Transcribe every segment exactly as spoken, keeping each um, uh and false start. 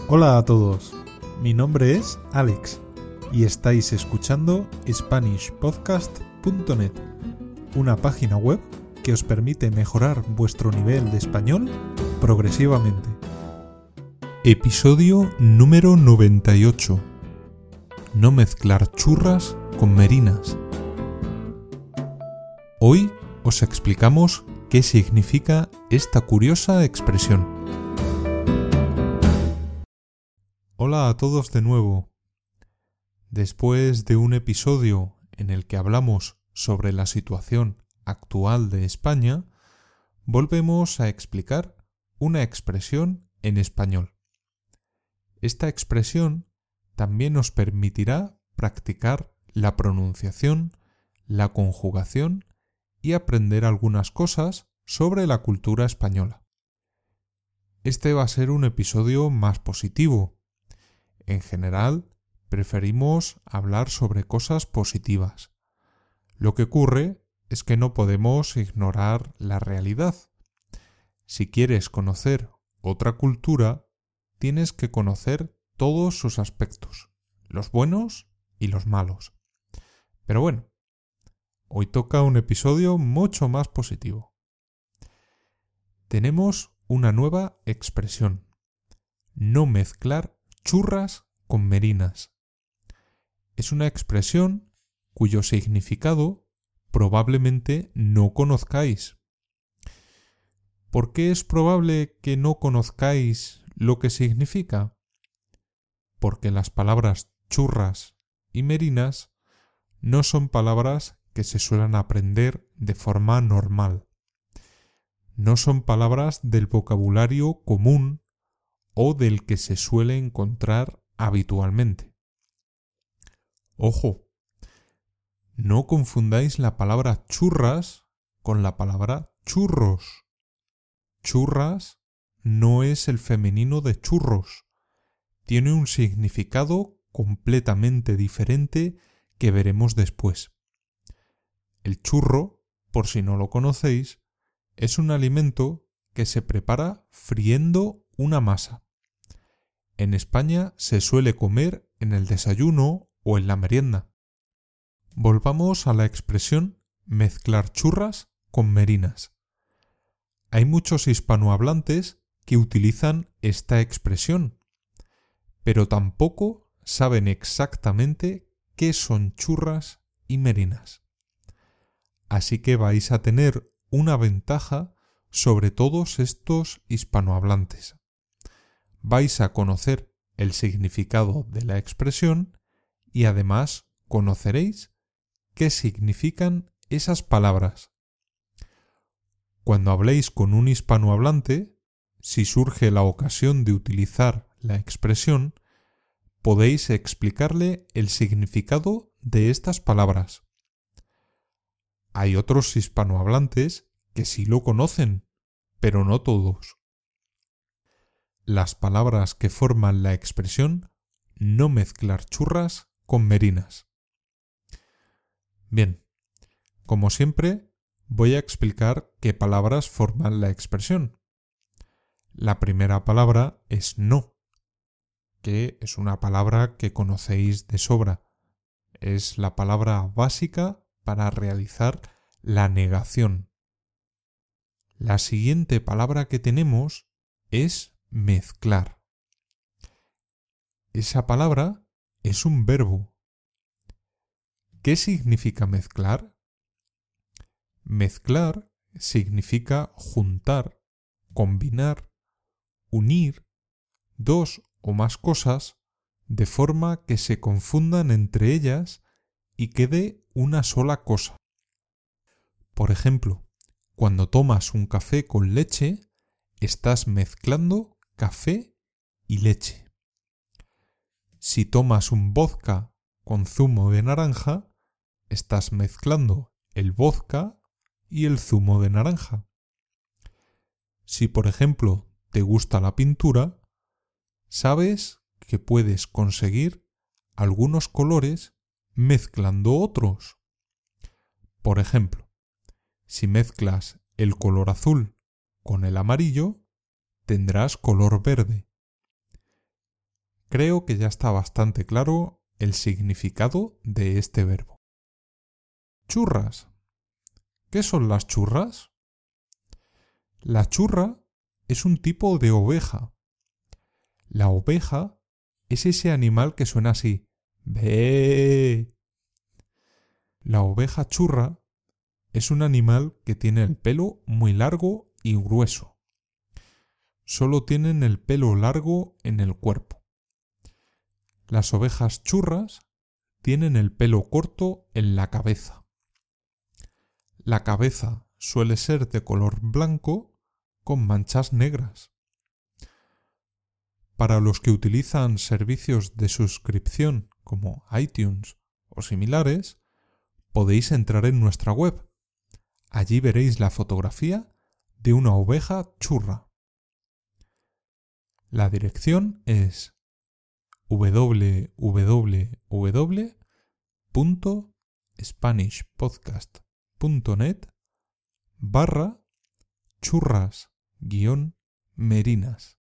Hola a todos, mi nombre es Alex y estáis escuchando Spanish Podcast punto net, una página web que os permite mejorar vuestro nivel de español progresivamente. Episodio número noventa y ocho. No mezclar churras con merinas. Hoy os explicamos qué significa esta curiosa expresión. Hola a todos de nuevo. Después de un episodio en el que hablamos sobre la situación actual de España, volvemos a explicar una expresión en español. Esta expresión también nos permitirá practicar la pronunciación, la conjugación y aprender algunas cosas sobre la cultura española. Este va a ser un episodio más positivo. En general, preferimos hablar sobre cosas positivas. Lo que ocurre es que no podemos ignorar la realidad. Si quieres conocer otra cultura, tienes que conocer todos sus aspectos, los buenos y los malos. Pero bueno, hoy toca un episodio mucho más positivo. Tenemos una nueva expresión: no mezclar churras con merinas. Es una expresión cuyo significado probablemente no conozcáis. ¿Por qué es probable que no conozcáis lo que significa? Porque las palabras churras y merinas no son palabras que se suelen aprender de forma normal. No son palabras del vocabulario común o del que se suele encontrar habitualmente. Ojo, no confundáis la palabra churras con la palabra churros. Churras no es el femenino de churros. Tiene un significado completamente diferente que veremos después. El churro, por si no lo conocéis, es un alimento que se prepara friendo una masa. En España se suele comer en el desayuno o en la merienda. Volvamos a la expresión mezclar churras con merinas. Hay muchos hispanohablantes que utilizan esta expresión, pero tampoco saben exactamente qué son churras y merinas. Así que vais a tener una ventaja sobre todos estos hispanohablantes. Vais a conocer el significado de la expresión y además conoceréis qué significan esas palabras. Cuando habléis con un hispanohablante, si surge la ocasión de utilizar la expresión, podéis explicarle el significado de estas palabras. Hay otros hispanohablantes que sí lo conocen, pero no todos. Las palabras que forman la expresión no mezclar churras con merinas. Bien, como siempre, voy a explicar qué palabras forman la expresión. La primera palabra es no, que es una palabra que conocéis de sobra. Es la palabra básica para realizar la negación. La siguiente palabra que tenemos es mezclar. Esa palabra es un verbo. ¿Qué significa mezclar? Mezclar significa juntar, combinar, unir dos o más cosas de forma que se confundan entre ellas y quede una sola cosa. Por ejemplo, cuando tomas un café con leche, estás mezclando café y leche. Si tomas un vodka con zumo de naranja, estás mezclando el vodka y el zumo de naranja. Si, por ejemplo, te gusta la pintura, sabes que puedes conseguir algunos colores mezclando otros. Por ejemplo, si mezclas el color azul con el amarillo, tendrás color verde. Creo que ya está bastante claro el significado de este verbo. Churras. ¿Qué son las churras? La churra es un tipo de oveja. La oveja es ese animal que suena así. ¡Bé! La oveja churra es un animal que tiene el pelo muy largo y grueso. Solo tienen el pelo largo en el cuerpo. Las ovejas churras tienen el pelo corto en la cabeza. La cabeza suele ser de color blanco con manchas negras. Para los que utilizan servicios de suscripción como iTunes o similares, podéis entrar en nuestra web. Allí veréis la fotografía de una oveja churra. La dirección es w w w punto spanish podcast punto net barra churras guión merinas.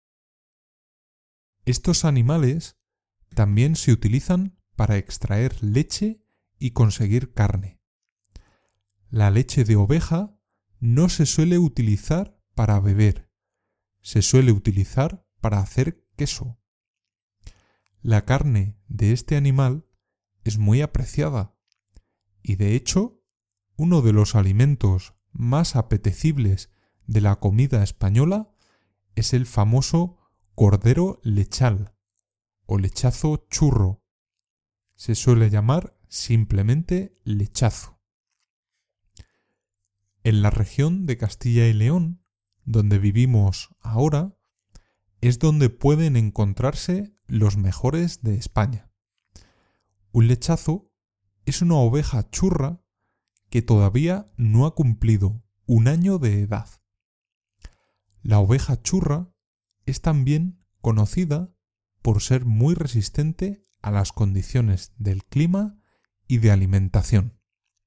Estos animales también se utilizan para extraer leche y conseguir carne. La leche de oveja no se suele utilizar para beber, se suele utilizar para hacer queso. La carne de este animal es muy apreciada y, de hecho, uno de los alimentos más apetecibles de la comida española es el famoso cordero lechal o lechazo churro. Se suele llamar simplemente lechazo. En la región de Castilla y León, donde vivimos ahora, es donde pueden encontrarse los mejores de España. Un lechazo es una oveja churra que todavía no ha cumplido un año de edad. La oveja churra es también conocida por ser muy resistente a las condiciones del clima y de alimentación.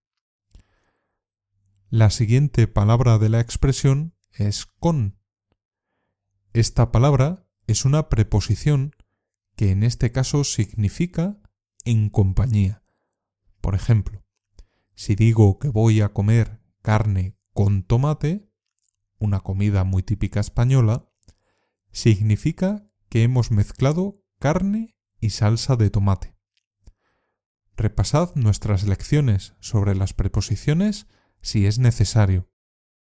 La siguiente palabra de la expresión es con. Esta palabra es una preposición que en este caso significa en compañía. Por ejemplo, si digo que voy a comer carne con tomate, una comida muy típica española, significa que hemos mezclado carne y salsa de tomate. Repasad nuestras lecciones sobre las preposiciones si es necesario.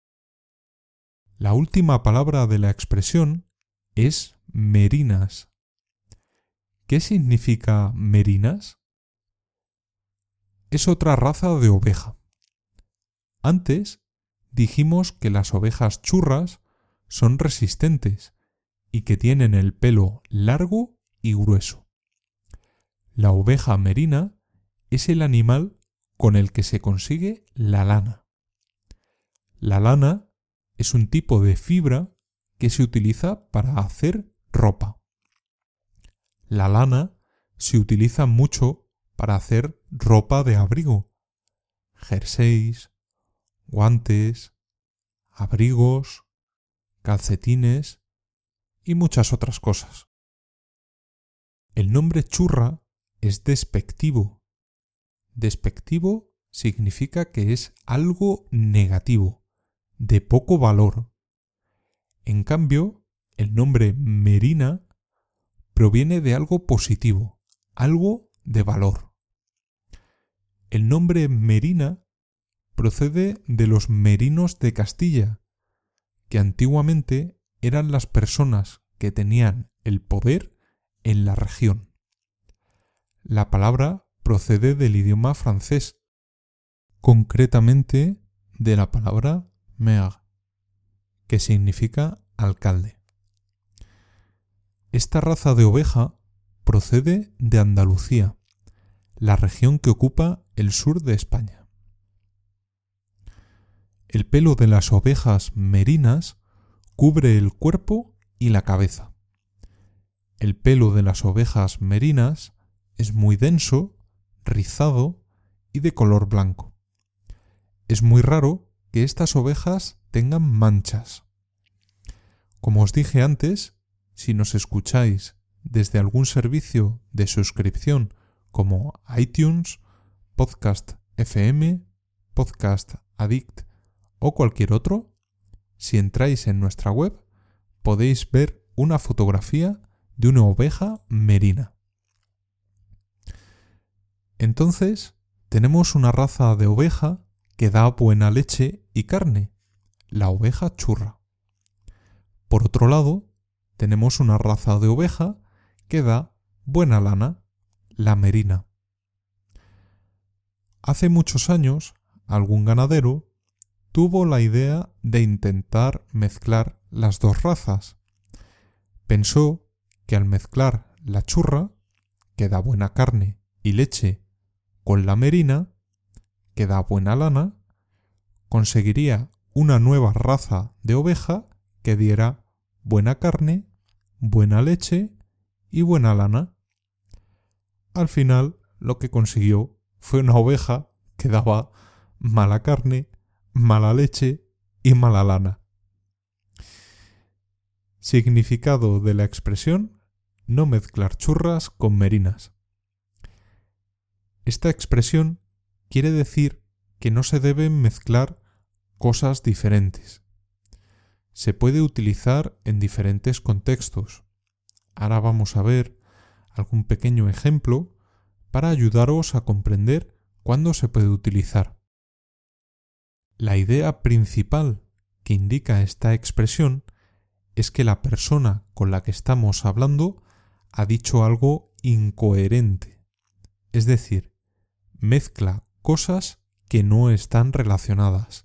La última palabra de la expresión es merinas. ¿Qué significa merinas? Es otra raza de oveja. Antes dijimos que las ovejas churras son resistentes y que tienen el pelo largo y grueso. La oveja merina es el animal con el que se consigue la lana. La lana es un tipo de fibra que se utiliza para hacer ropa. La lana se utiliza mucho para hacer ropa de abrigo, jerseys, guantes, abrigos, calcetines y muchas otras cosas. El nombre churra es despectivo. Despectivo significa que es algo negativo, de poco valor. En cambio, el nombre merina proviene de algo positivo, algo de valor. El nombre merina procede de los merinos de Castilla, que antiguamente eran las personas que tenían el poder en la región. La palabra procede del idioma francés, concretamente de la palabra maire, que significa alcalde. Esta raza de oveja procede de Andalucía, la región que ocupa el sur de España. El pelo de las ovejas merinas cubre el cuerpo y la cabeza. El pelo de las ovejas merinas es muy denso, rizado y de color blanco. Es muy raro que estas ovejas tengan manchas. Como os dije antes, si nos escucháis desde algún servicio de suscripción como iTunes, Podcast F M, Podcast Addict o cualquier otro, si entráis en nuestra web podéis ver una fotografía de una oveja merina. Entonces, tenemos una raza de oveja que da buena leche y carne, la oveja churra. Por otro lado, tenemos una raza de oveja que da buena lana, la merina. Hace muchos años, algún ganadero tuvo la idea de intentar mezclar las dos razas. Pensó que al mezclar la churra, que da buena carne y leche, con la merina, que da buena lana, conseguiría una nueva raza de oveja que diera buena carne, buena leche y buena lana. Al final, lo que consiguió fue una oveja que daba mala carne, mala leche y mala lana. Significado de la expresión: no mezclar churras con merinas. Esta expresión quiere decir que no se deben mezclar cosas diferentes. Se puede utilizar en diferentes contextos. Ahora vamos a ver algún pequeño ejemplo para ayudaros a comprender cuándo se puede utilizar. La idea principal que indica esta expresión es que la persona con la que estamos hablando ha dicho algo incoherente, es decir, mezcla cosas que no están relacionadas.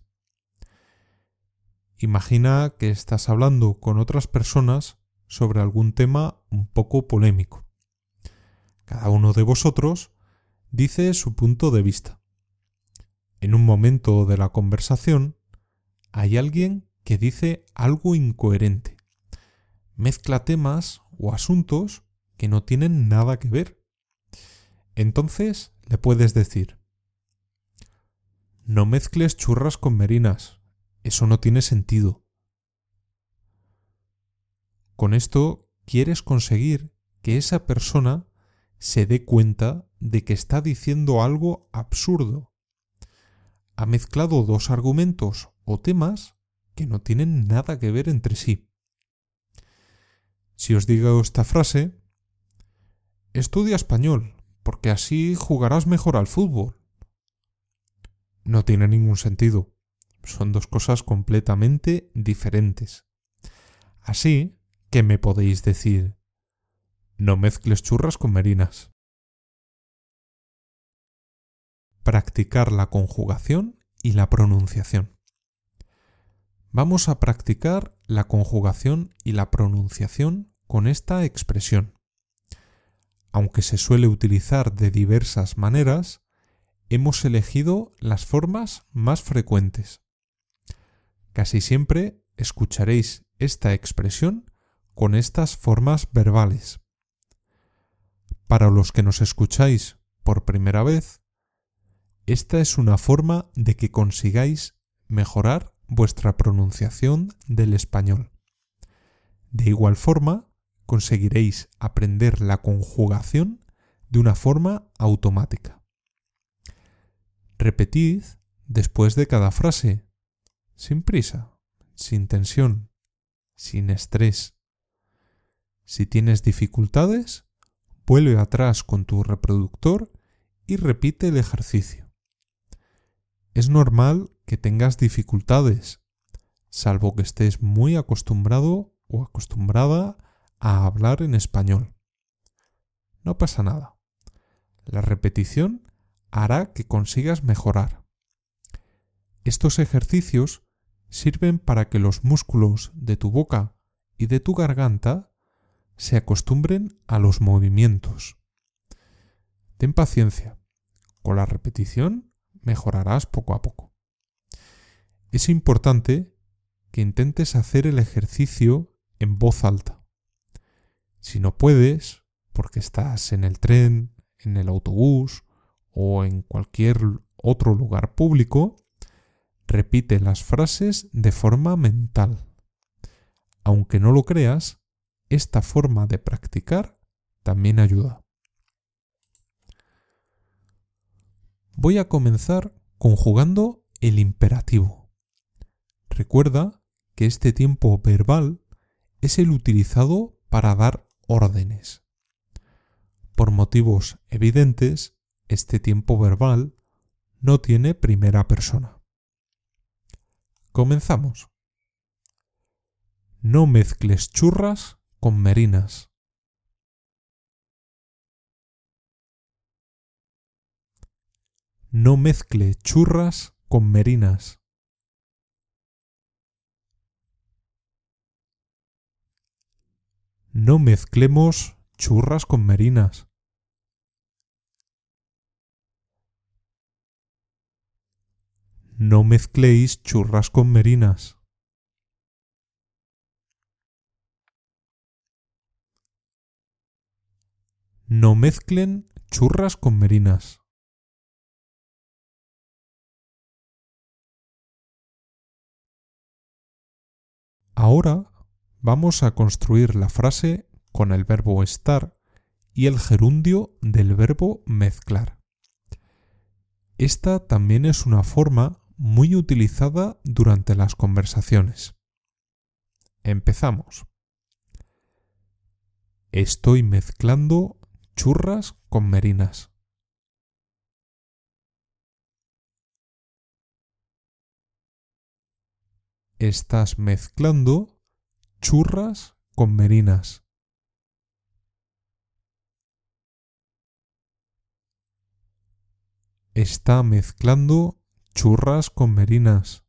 Imagina que estás hablando con otras personas sobre algún tema un poco polémico. Cada uno de vosotros dice su punto de vista. En un momento de la conversación hay alguien que dice algo incoherente. Mezcla temas o asuntos que no tienen nada que ver. Entonces le puedes decir: no mezcles churras con merinas, eso no tiene sentido. Con esto quieres conseguir que esa persona se dé cuenta de que está diciendo algo absurdo. Ha mezclado dos argumentos o temas que no tienen nada que ver entre sí. Si os digo esta frase: estudia español, porque así jugarás mejor al fútbol. No tiene ningún sentido. Son dos cosas completamente diferentes. Así que me podéis decir: no mezcles churras con merinas. Practicar la conjugación y la pronunciación. Vamos a practicar la conjugación y la pronunciación con esta expresión. Aunque se suele utilizar de diversas maneras, hemos elegido las formas más frecuentes. Casi siempre escucharéis esta expresión con estas formas verbales. Para los que nos escucháis por primera vez, esta es una forma de que consigáis mejorar vuestra pronunciación del español. De igual forma, conseguiréis aprender la conjugación de una forma automática. Repetid después de cada frase, sin prisa, sin tensión, sin estrés. Si tienes dificultades, vuelve atrás con tu reproductor y repite el ejercicio. Es normal que tengas dificultades, salvo que estés muy acostumbrado o acostumbrada a hablar en español. No pasa nada. La repetición hará que consigas mejorar. Estos ejercicios sirven para que los músculos de tu boca y de tu garganta se acostumbren a los movimientos. Ten paciencia. Con la repetición mejorarás poco a poco. Es importante que intentes hacer el ejercicio en voz alta. Si no puedes, porque estás en el tren, en el autobús o en cualquier otro lugar público, repite las frases de forma mental. Aunque no lo creas, esta forma de practicar también ayuda. Voy a comenzar conjugando el imperativo. Recuerda que este tiempo verbal es el utilizado para dar órdenes. Por motivos evidentes, este tiempo verbal no tiene primera persona. Comenzamos. No mezcles churras con merinas. No mezcle churras con merinas. No mezclemos churras con merinas. No mezcléis churras con merinas. No mezclen churras con merinas. Ahora vamos a construir la frase con el verbo estar y el gerundio del verbo mezclar. Esta también es una forma muy utilizada durante las conversaciones. Empezamos. Estoy mezclando churras con merinas. Estás mezclando churras con merinas. Está mezclando churras con merinas.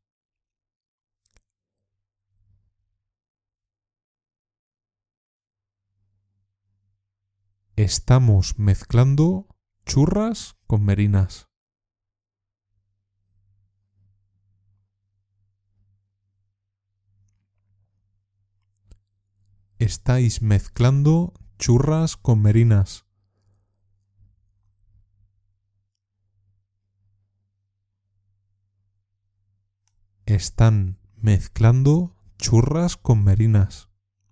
Estamos mezclando churras con merinas. Estáis mezclando churras con merinas. Están mezclando churras con merinas.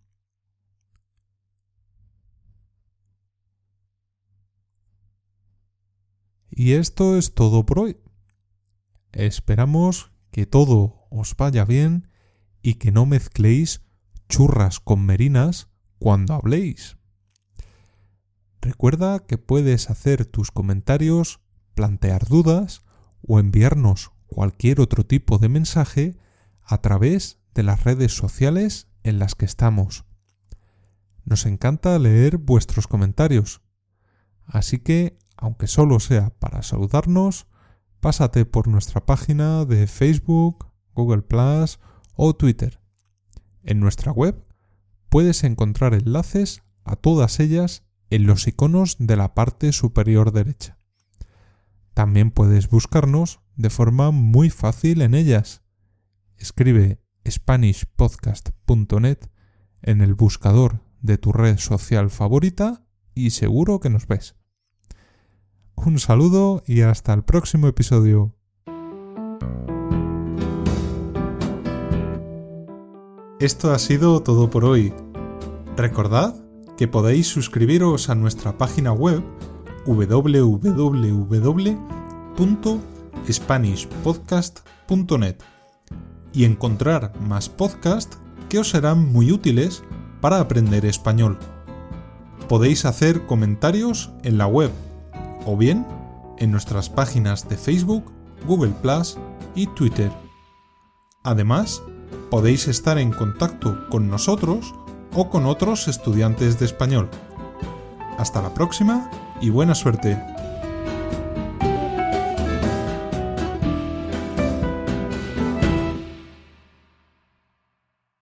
Y esto es todo por hoy. Esperamos que todo os vaya bien y que no mezcléis churras con merinas cuando habléis. Recuerda que puedes hacer tus comentarios, plantear dudas o enviarnos cualquier otro tipo de mensaje a través de las redes sociales en las que estamos. Nos encanta leer vuestros comentarios, así que, aunque solo sea para saludarnos, pásate por nuestra página de Facebook, Google plus o Twitter. En nuestra web puedes encontrar enlaces a todas ellas en los iconos de la parte superior derecha. También puedes buscarnos de forma muy fácil en ellas. Escribe spanish podcast punto net en el buscador de tu red social favorita y seguro que nos ves. Un saludo y hasta el próximo episodio. Esto ha sido todo por hoy. Recordad que podéis suscribiros a nuestra página web doble u doble u doble u punto spanish podcast punto net y encontrar más podcasts que os serán muy útiles para aprender español. Podéis hacer comentarios en la web o bien en nuestras páginas de Facebook, Google plus y Twitter. Además, podéis estar en contacto con nosotros o con otros estudiantes de español. Hasta la próxima y buena suerte.